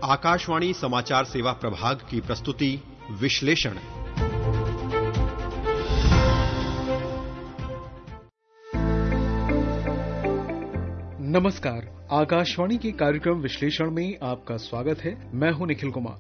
आकाशवाणी समाचार सेवा प्रभाग की प्रस्तुति विश्लेषण। नमस्कार, आकाशवाणी के कार्यक्रम विश्लेषण में आपका स्वागत है। मैं हूं निखिल कुमार।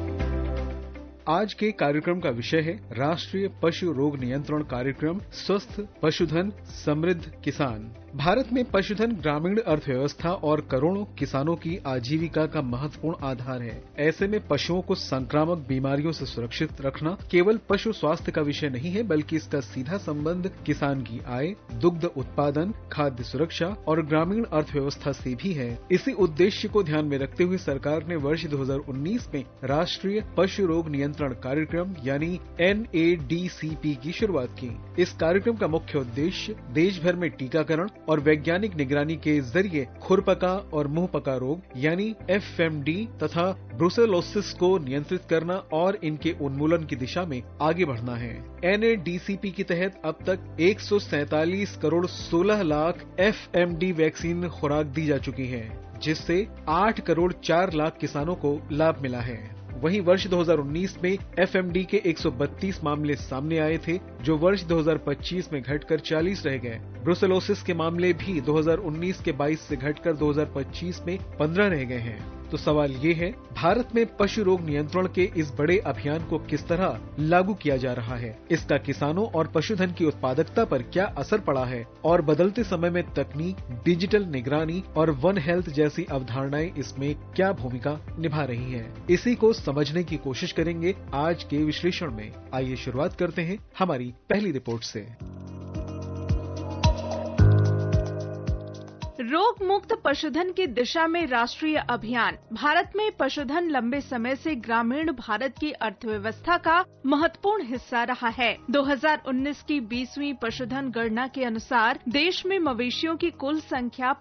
आज के कार्यक्रम का विषय है राष्ट्रीय पशु रोग नियंत्रण कार्यक्रम स्वस्थ पशुधन समृद्ध किसान। भारत में पशुधन ग्रामीण अर्थव्यवस्था और करोड़ों किसानों की आजीविका का महत्वपूर्ण आधार है। ऐसे में पशुओं को संक्रामक बीमारियों से सुरक्षित रखना केवल पशु स्वास्थ्य का विषय नहीं है, बल्कि इसका सीधा संबंध किसान की आय, दुग्ध उत्पादन, खाद्य सुरक्षा और ग्रामीण अर्थव्यवस्था से भी है। इसी उद्देश्य को ध्यान में रखते हुए सरकार ने वर्ष 2019 में राष्ट्रीय पशु रोग नियंत्रण कार्यक्रम यानी NADCP की शुरुआत की। इस कार्यक्रम का मुख्य उद्देश्य देश भर में टीकाकरण और वैज्ञानिक निगरानी के जरिए खुरपका और मुंहपका रोग यानी FMD तथा ब्रुसेलोसिस को नियंत्रित करना और इनके उन्मूलन की दिशा में आगे बढ़ना है। NADCP के तहत अब तक 147 करोड़ 16 लाख FMD वैक्सीन खुराक दी जा चुकी है, जिससे 8 करोड़ 4 लाख किसानों को लाभ मिला है। वहीं वर्ष 2019 में FMD के 132 मामले सामने आए थे, जो वर्ष 2025 में घटकर 40 रह गए। ब्रुसेलोसिस के मामले भी 2019 के 22 से घटकर 2025 में 15 रह गए हैं। तो सवाल ये है, भारत में पशु रोग नियंत्रण के इस बड़े अभियान को किस तरह लागू किया जा रहा है? इसका किसानों और पशुधन की उत्पादकता पर क्या असर पड़ा है? और बदलते समय में तकनीक, डिजिटल निगरानी और वन हेल्थ जैसी अवधारणाएं इसमें क्या भूमिका निभा रही हैं? इसी को समझने की कोशिश करेंगे आज के विश्लेषण में। आइए शुरुआत करते हैं हमारी पहली रिपोर्ट से। रोग मुक्त पशुधन की दिशा में राष्ट्रीय अभियान। भारत में पशुधन लंबे समय से ग्रामीण भारत की अर्थव्यवस्था का महत्वपूर्ण हिस्सा रहा है। 2019 की 20वीं पशुधन गणना के अनुसार देश में मवेशियों की कुल संख्या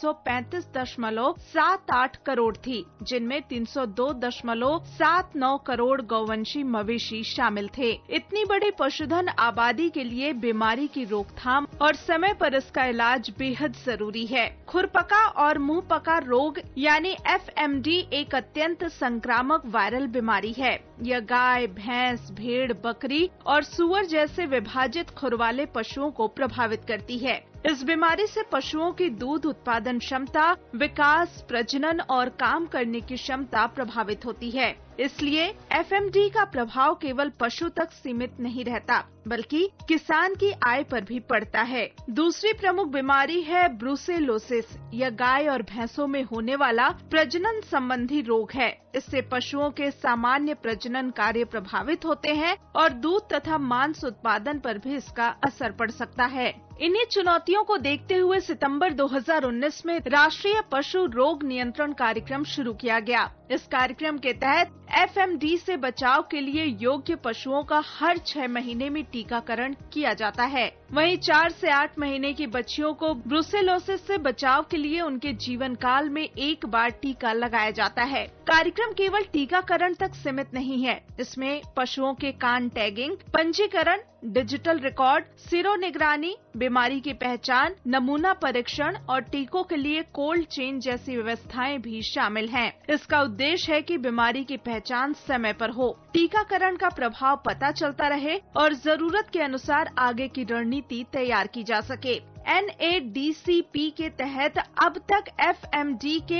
535.78 करोड़ थी, जिनमें 302.79 करोड़ गौवंशी मवेशी शामिल थे। इतनी बड़ी पशुधन आबादी के लिए बीमारी की रोकथाम और समय पर इसका इलाज बेहद जरूरी है। खुरपका और मुंहपका रोग यानी FMD एक अत्यंत संक्रामक वायरल बीमारी है। यह गाय, भैंस, भेड़, बकरी और सूअर जैसे विभाजित खुर वाले पशुओं को प्रभावित करती है। इस बीमारी से पशुओं की दूध उत्पादन क्षमता, विकास, प्रजनन और काम करने की क्षमता प्रभावित होती है। इसलिए FMD का प्रभाव केवल पशु तक सीमित नहीं रहता, बल्कि किसान की आय पर भी पड़ता है। दूसरी प्रमुख बीमारी है ब्रुसेलोसिस। यह गाय और भैंसों में होने वाला प्रजनन संबंधी रोग है। इससे पशुओं के सामान्य प्रजनन कार्य प्रभावित होते हैं और दूध तथा मांस उत्पादन पर भी इसका असर पड़ सकता है। इन्हीं चुनौतियों को देखते हुए सितंबर 2019 में राष्ट्रीय पशु रोग नियंत्रण कार्यक्रम शुरू किया गया। इस कार्यक्रम के तहत FMD से बचाव के लिए योग्य पशुओं का हर 6 महीने में टीकाकरण किया जाता है। वहीं 4 से 8 महीने की बच्चियों को ब्रुसेलोसिस से बचाव के लिए उनके जीवन काल में एक बार टीका लगाया जाता है। कार्यक्रम केवल टीकाकरण तक सीमित नहीं है। इसमें पशुओं के कान टैगिंग, पंजीकरण, डिजिटल रिकॉर्ड, सीरो निगरानी, बीमारी की पहचान, नमूना परीक्षण और टीकों के लिए कोल्ड चेन जैसी व्यवस्थाएं भी शामिल हैं। इसका उद्देश्य है कि बीमारी की पहचान समय पर हो, टीकाकरण का प्रभाव पता चलता रहे और जरूरत के अनुसार आगे की रणनीति तैयार की जा सके। NADCP के तहत अब तक FMD के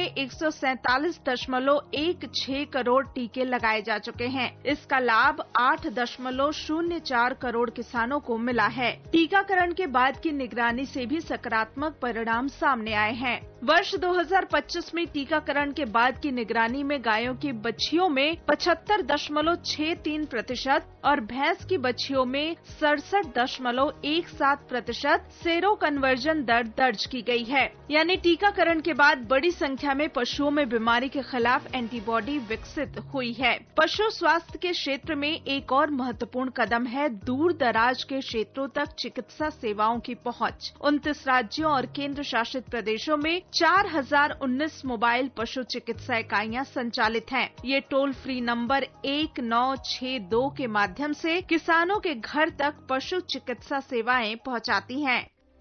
147.16 करोड़ टीके लगाए जा चुके हैं। इसका लाभ 8.04 करोड़ किसानों को मिला है। टीकाकरण के बाद की निगरानी से भी सकारात्मक परिणाम सामने आए हैं। वर्ष 2025 में टीकाकरण के बाद की निगरानी में गायों की बच्चियों में 75.63% और भैंस की बच्चियों में 67.17% सेरो कन्वर्जन दर दर्ज की गई है। यानी टीकाकरण के बाद बड़ी संख्या में पशुओं में बीमारी के खिलाफ एंटीबॉडी विकसित हुई है। पशु स्वास्थ्य के क्षेत्र में एक और महत्वपूर्ण कदम है दूर दराज के क्षेत्रों तक चिकित्सा सेवाओं की पहुंच। 29 राज्यों और केंद्र शासित प्रदेशों में 4019 मोबाइल पशु चिकित्सा इकाइयां संचालित हैं। ये टोल फ्री नंबर 1962 के माध्यम से किसानों के घर तक पशु चिकित्सा सेवाएं पहुंचाती हैं।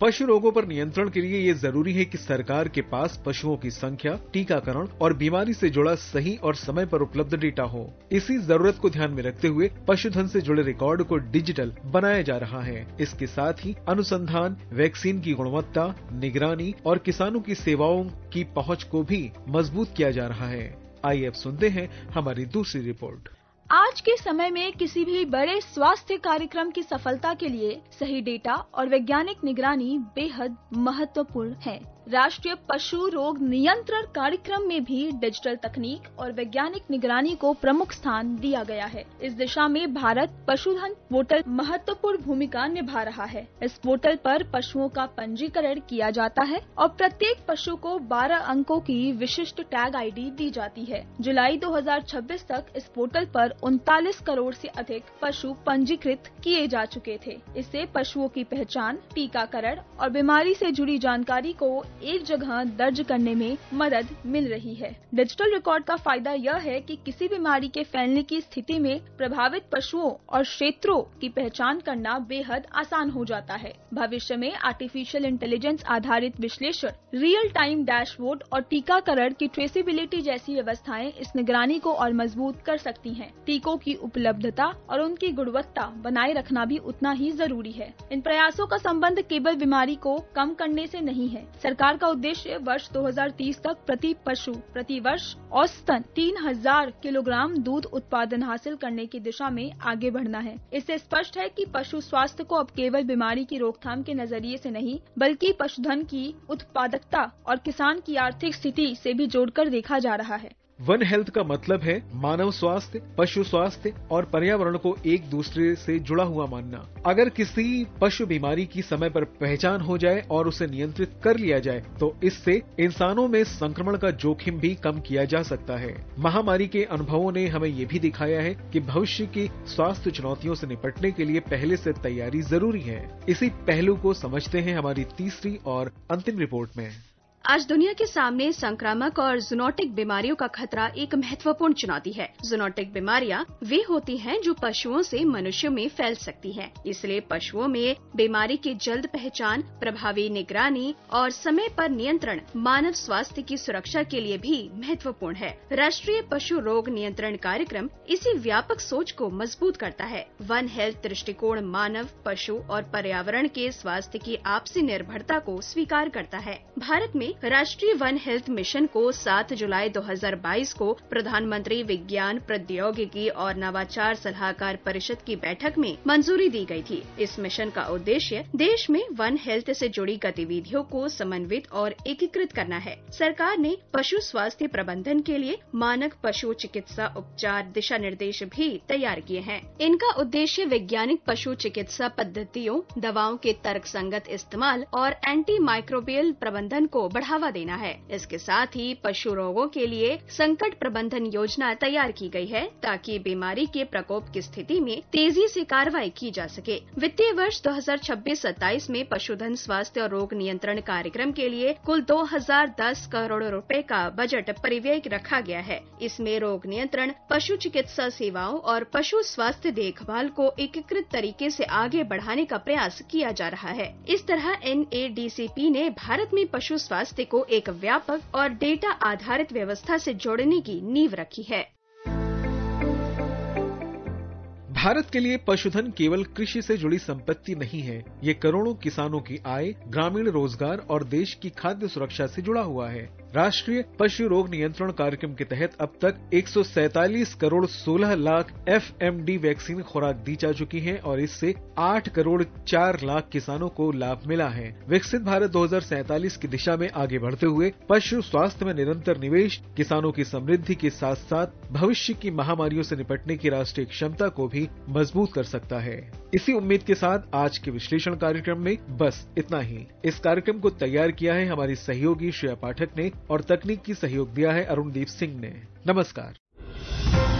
पशु रोगों पर नियंत्रण के लिए ये जरूरी है कि सरकार के पास पशुओं की संख्या, टीकाकरण और बीमारी से जुड़ा सही और समय पर उपलब्ध डेटा हो। इसी जरूरत को ध्यान में रखते हुए पशुधन से जुड़े रिकॉर्ड को डिजिटल बनाया जा रहा है। इसके साथ ही अनुसंधान, वैक्सीन की गुणवत्ता, निगरानी और किसानों की सेवाओं की पहुंच को भी मजबूत किया जा रहा है। आइए अब सुनते हैं हमारी दूसरी रिपोर्ट। आज के समय में किसी भी बड़े स्वास्थ्य कार्यक्रम की सफलता के लिए सही डेटा और वैज्ञानिक निगरानी बेहद महत्वपूर्ण है। राष्ट्रीय पशु रोग नियंत्रण कार्यक्रम में भी डिजिटल तकनीक और वैज्ञानिक निगरानी को प्रमुख स्थान दिया गया है। इस दिशा में भारत पशुधन पोर्टल महत्वपूर्ण भूमिका निभा रहा है। इस पोर्टल पर पशुओं का पंजीकरण किया जाता है और प्रत्येक पशु को 12 अंकों की विशिष्ट टैग आईडी दी जाती है। जुलाई 2026 तक इस पोर्टल पर 39 करोड़ से अधिक पशु पंजीकृत किए जा चुके थे। इससे पशुओं की पहचान, टीकाकरण और बीमारी से जुड़ी जानकारी को एक जगह दर्ज करने में मदद मिल रही है। डिजिटल रिकॉर्ड का फायदा यह है कि किसी बीमारी के फैलने की स्थिति में प्रभावित पशुओं और क्षेत्रों की पहचान करना बेहद आसान हो जाता है। भविष्य में आर्टिफिशियल इंटेलिजेंस आधारित विश्लेषण, रियल टाइम डैशबोर्ड और टीकाकरण की ट्रेसेबिलिटी जैसी व्यवस्थाएं इस निगरानी को और मजबूत कर सकती हैं। टीकों की उपलब्धता और उनकी गुणवत्ता बनाए रखना भी उतना ही जरूरी है। इन प्रयासों का संबंध केवल बीमारी को कम करने से नहीं है। सरकार का उद्देश्य वर्ष 2030 तक प्रति पशु प्रति वर्ष औसतन 3000 किलोग्राम दूध उत्पादन हासिल करने की दिशा में आगे बढ़ना है। इससे स्पष्ट है कि पशु स्वास्थ्य को अब केवल बीमारी की रोकथाम के नजरिए से नहीं, बल्कि पशुधन की उत्पादकता और किसान की आर्थिक स्थिति से भी जोड़कर देखा जा रहा है। वन हेल्थ का मतलब है मानव स्वास्थ्य, पशु स्वास्थ्य और पर्यावरण को एक दूसरे से जुड़ा हुआ मानना। अगर किसी पशु बीमारी की समय पर पहचान हो जाए और उसे नियंत्रित कर लिया जाए तो इससे इंसानों में संक्रमण का जोखिम भी कम किया जा सकता है। महामारी के अनुभवों ने हमें ये भी दिखाया है कि भविष्य की स्वास्थ्य चुनौतियों से निपटने के लिए पहले से तैयारी जरूरी है। इसी पहलू को समझते हैं हमारी तीसरी और अंतिम रिपोर्ट में। आज दुनिया के सामने संक्रामक और जूनोटिक बीमारियों का खतरा एक महत्वपूर्ण चुनौती है। जूनोटिक बीमारियां वे होती हैं जो पशुओं से मनुष्यों में फैल सकती हैं। इसलिए पशुओं में बीमारी की जल्द पहचान, प्रभावी निगरानी और समय पर नियंत्रण मानव स्वास्थ्य की सुरक्षा के लिए भी महत्वपूर्ण है। राष्ट्रीय पशु रोग नियंत्रण कार्यक्रम इसी व्यापक सोच को मजबूत करता है। वन हेल्थ दृष्टिकोण मानव, पशु और पर्यावरण के स्वास्थ्य की आपसी निर्भरता को स्वीकार करता है। भारत में राष्ट्रीय वन हेल्थ मिशन को 7 जुलाई 2022 को प्रधानमंत्री विज्ञान, प्रौद्योगिकी और नवाचार सलाहकार परिषद की बैठक में मंजूरी दी गई थी। इस मिशन का उद्देश्य देश में वन हेल्थ से जुड़ी गतिविधियों को समन्वित और एकीकृत करना है। सरकार ने पशु स्वास्थ्य प्रबंधन के लिए मानक पशु चिकित्सा उपचार दिशा निर्देश भी तैयार किए हैं। इनका उद्देश्य वैज्ञानिक पशु चिकित्सा पद्धतियों, दवाओं के तर्कसंगत इस्तेमाल और एंटी माइक्रोबियल प्रबंधन को बढ़ावा देना है। इसके साथ ही पशु रोगों के लिए संकट प्रबंधन योजना तैयार की गई है ताकि बीमारी के प्रकोप की स्थिति में तेजी से कार्रवाई की जा सके। वित्तीय वर्ष 2026-27 में पशुधन स्वास्थ्य और रोग नियंत्रण कार्यक्रम के लिए कुल 2010 करोड़ रुपए का बजट परिव्यय रखा गया है। इसमें रोग नियंत्रण, पशु चिकित्सा सेवाओं और पशु स्वास्थ्य देखभाल को एकीकृत तरीके से आगे बढ़ाने का प्रयास किया जा रहा है। इस तरह NADCP ने भारत में पशु स्वास्थ्य को एक व्यापक और डेटा आधारित व्यवस्था से जोड़ने की नींव रखी है। भारत के लिए पशुधन केवल कृषि से जुड़ी संपत्ति नहीं है, ये करोड़ों किसानों की आय, ग्रामीण रोजगार और देश की खाद्य सुरक्षा से जुड़ा हुआ है। राष्ट्रीय पशु रोग नियंत्रण कार्यक्रम के तहत अब तक 147 करोड़ 16 लाख FMD वैक्सीन खुराक दी जा चुकी है और इससे 8 करोड़ 4 लाख किसानों को लाभ मिला है। विकसित भारत 2047 की दिशा में आगे बढ़ते हुए पशु स्वास्थ्य में निरंतर निवेश किसानों की समृद्धि के साथ साथ भविष्य की महामारियों से निपटने की राष्ट्रीय क्षमता को भी मजबूत कर सकता है। इसी उम्मीद के साथ आज के विश्लेषण कार्यक्रम में बस इतना ही। इस कार्यक्रम को तैयार किया है हमारी सहयोगी श्रेया पाठक ने और तकनीक की सहयोग दिया है अरुणदीप सिंह ने। नमस्कार।